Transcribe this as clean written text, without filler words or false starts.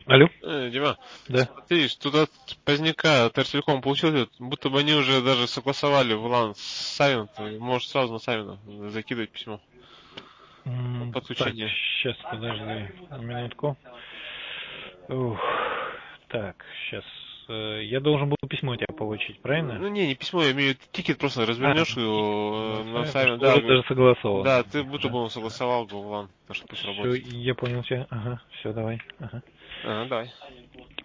Алло? Дима, Да. смотри, что от поздняка от Тертелеком получилось, будто бы они уже даже согласовали в с Савином. Ты можешь сразу на Савина закидывать письмо. Так, Подключение. сейчас, подожди минутку. Ух, так, сейчас. Я должен был письмо от тебя получить, правильно? Ну не письмо, я имею в виду тикет, просто развернешь Тикет его на на Савина, Савин. что Да, уже даже согласовано да, у ты них будто уже. бы он согласовал Говлан, так что пусть Все, работает. я понял тебя. Ага, все, давай. Ага. Давай.